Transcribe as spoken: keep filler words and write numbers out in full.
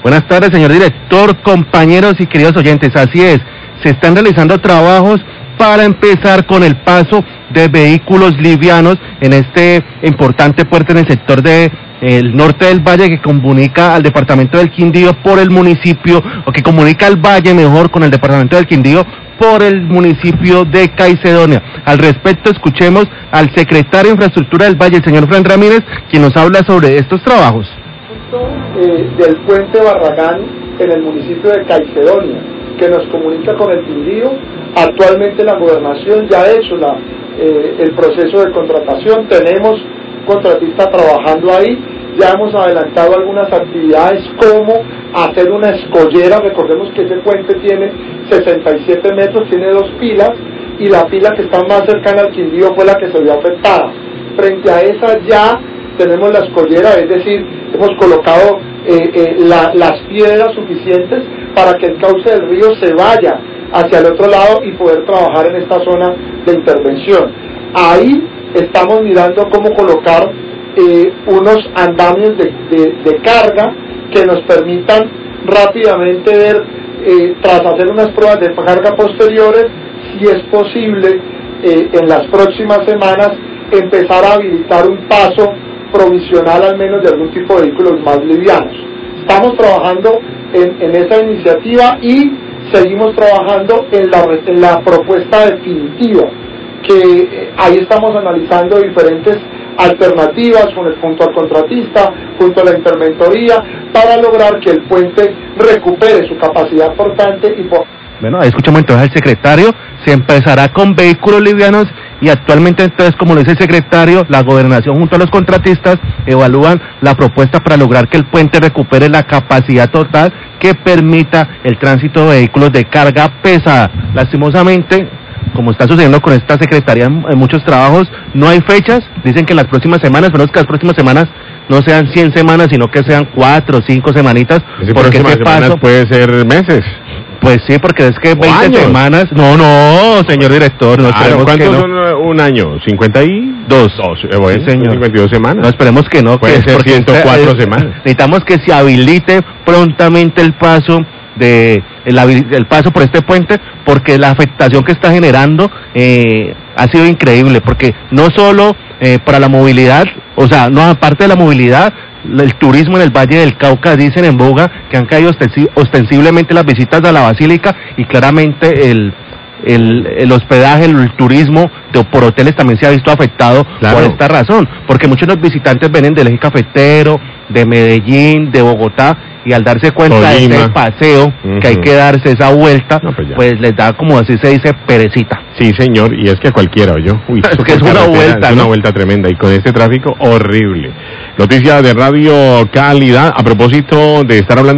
Buenas tardes, señor director, compañeros y queridos oyentes. Así es, se están realizando trabajos para empezar con el paso de vehículos livianos en este importante puerto en el sector de el norte del valle, que comunica al departamento del Quindío por el municipio, o que comunica al valle mejor con el departamento del Quindío por el municipio de Caicedonia. Al respecto, escuchemos al secretario de Infraestructura del Valle, el señor Fran Ramírez, quien nos habla sobre estos trabajos. Eh, del puente Barragán en el municipio de Caicedonia, que nos comunica con el Quindío. Actualmente la gobernación ya ha hecho la, eh, el proceso de contratación, tenemos contratista trabajando ahí, ya hemos adelantado algunas actividades como hacer una escollera. Recordemos que ese puente tiene sesenta y siete metros, tiene dos pilas, y la pila que está más cercana al Quindío fue la que se vio afectada. Frente a esa ya tenemos la escollera, es decir, hemos colocado eh, eh, la, las piedras suficientes para que el cauce del río se vaya hacia el otro lado y poder trabajar en esta zona de intervención. Ahí estamos mirando cómo colocar eh, unos andamios de, de, de carga que nos permitan rápidamente ver, eh, tras hacer unas pruebas de carga posteriores, si es posible eh, en las próximas semanas empezar a habilitar un paso provisional al menos de algún tipo de vehículos más livianos. Estamos trabajando en, en esa iniciativa y seguimos trabajando en la, en la propuesta definitiva, que eh, ahí estamos analizando diferentes alternativas con el, junto al contratista, junto a la interventoría, para lograr que el puente recupere su capacidad portante y por... Bueno, ahí escuchamos entonces al secretario. Se empezará con vehículos livianos y actualmente entonces, como lo dice el secretario, la gobernación junto a los contratistas evalúan la propuesta para lograr que el puente recupere la capacidad total que permita el tránsito de vehículos de carga pesada. Lastimosamente, como está sucediendo con esta secretaría en, en muchos trabajos, no hay fechas. Dicen que las próximas semanas, pero es que las próximas semanas no sean cien semanas, sino que sean cuatro o cinco semanitas. Si porque este paso puede ser meses. Pues sí, porque es que veinte años. Semanas... No, no, señor director, no ah, esperemos ¿cuántos que no. son un año? ¿cincuenta y dos? Dos, eh, bueno, sí, señor. cincuenta y dos semanas. No, esperemos que no. Puede que ser ciento cuatro es, semanas. Necesitamos que se habilite prontamente el paso de el, el paso por este puente, porque la afectación que está generando eh, ha sido increíble, porque no solo eh, para la movilidad, o sea, no aparte de la movilidad, el turismo en el Valle del Cauca, dicen en boga que han caído ostensiblemente las visitas a la basílica, y claramente el el, el hospedaje, el, el turismo de, por hoteles también se ha visto afectado. Claro. Por esta razón, porque muchos de los visitantes vienen del eje cafetero, de Medellín, de Bogotá, y al darse cuenta Tolima. de ese paseo, uh-huh. que hay que darse esa vuelta, no, pues, pues les da, como así se dice, perecita. Sí, señor, y es que cualquiera, yo, uy, es que es una vuelta, es una ¿no? vuelta tremenda, y con este tráfico horrible. Noticias de Radio Calidad, a propósito de estar hablando